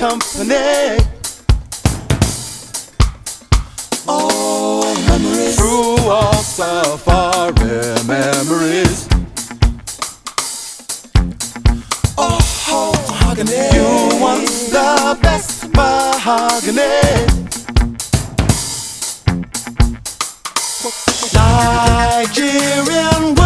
company. Oh, memories. Through all safari memories. Oh, mahogany. You want the best mahogany. Nigerian